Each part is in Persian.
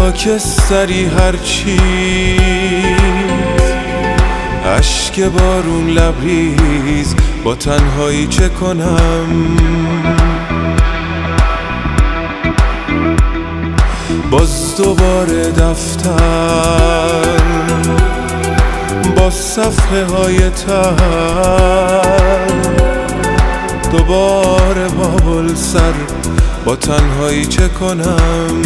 خاکستری هر چیز، اشک بارون لبریز، با تنهایی چه کنم؟ باز دوباره دفتر با صفحه های تر، دوباره بابل سر، با تنهایی چه کنم؟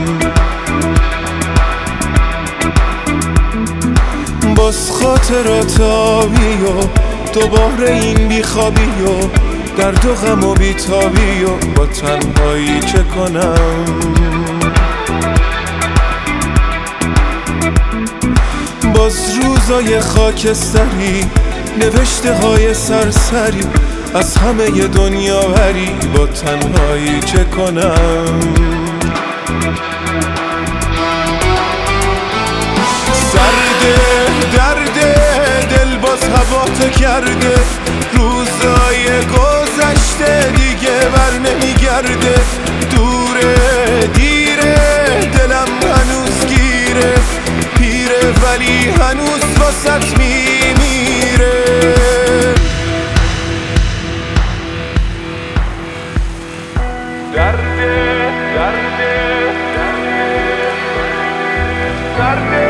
باز خاطرات آبی و دوباره این بیخوابی و درد و غم و بیتابی و با تنهایی چه کنم؟ باز روزای خاکستری، نوشته های سرسری، از همه دنیا بری، با تنهایی چه کنم؟ سرده درده دل باز هوا کرده، روزای گذشته دیگه بر نمیگرده، دوره دیره دلم هنوز گیره، پیره ولی هنوز واسط میمیره. درده درده درده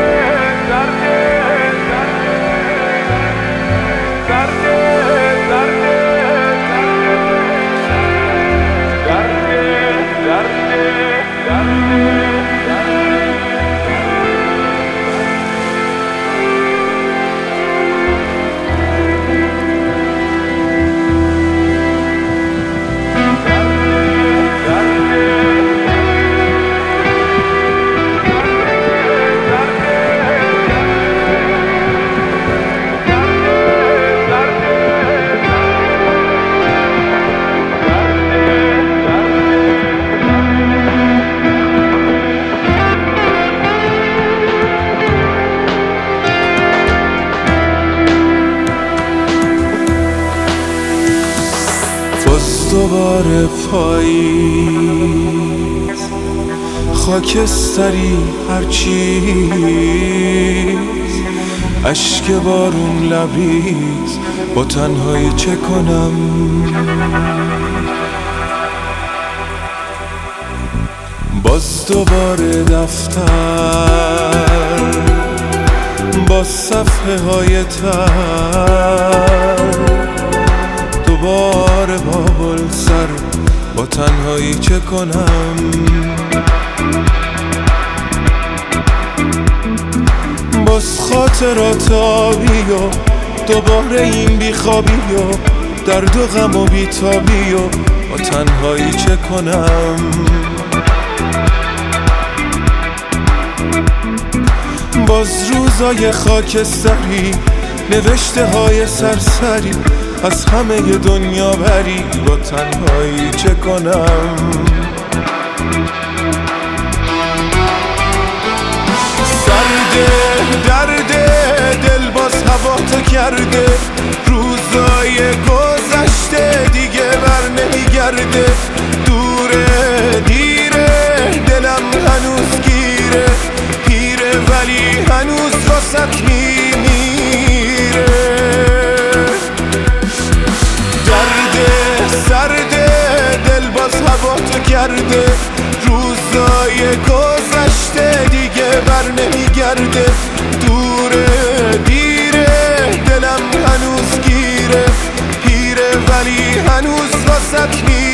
دوباره پاییز، خاکستری هر چیز، اشک بارون لبریز، با تنهایی چه کنم؟ باز دوباره دفتر با صفحه های تر، دوباره بابل سر، با تنهایی چه کنم؟ باز خاطرات آبی و دوباره این بیخوابی و درد و غم و بیتابی و با تنهایی چه کنم؟ باز روزای خاکستری، نوشته های سرسری، از همه دنیا بری، با تنهایی چه کنم؟ سرده درده دل باز هوا کرده، روزای گذشته دیگه بر نمیگرده، دوره دیره دلم هنوز گیره، پیره ولی هنوز واسط میمیره. سرده دل باز هوا کرده، روزای گذشته دیگه بر نمیگرده، دوره دیره دلم هنوز گیره، پیره ولی هنوز واسط میمیره.